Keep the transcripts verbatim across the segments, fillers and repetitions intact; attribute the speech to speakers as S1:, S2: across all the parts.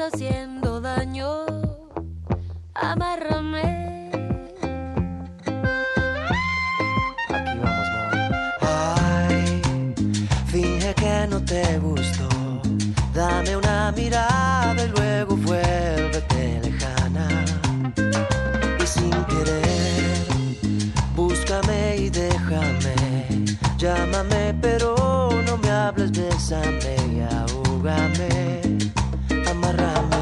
S1: haciendo daño. Amárrame.
S2: Aquí vamos, amor. Ay, finge que no te gustó. Dame una mirada y luego vuélvete lejana. Y sin querer, búscame y déjame. Llámame pero no me hables, bésame y ahógame. Amárrame.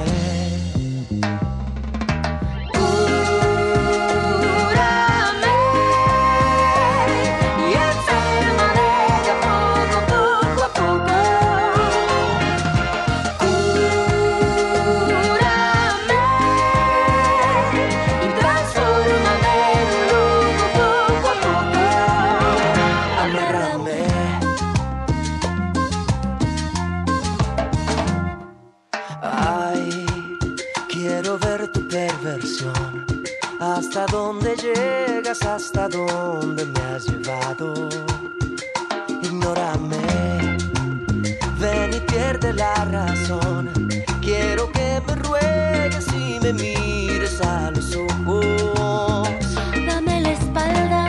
S2: Ay, quiero ver tu perversión. Hasta dónde llegas, hasta dónde me has llevado. Ignórame, ven y pierde la razón. Quiero que me ruegues y me mires a los ojos.
S1: Dame la espalda,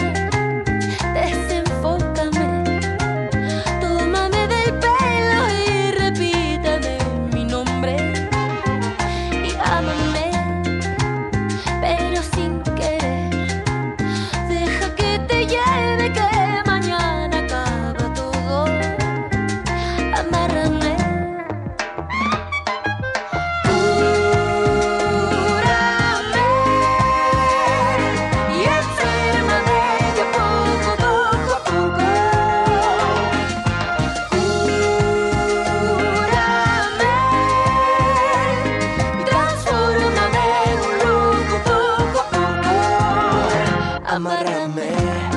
S1: desenfócame. Tómame del pelo y repítame mi nombre. Y ámame, pero sin querer. Deja que te lleve, que mañana acaba todo. Amárrame.
S2: Amárrame.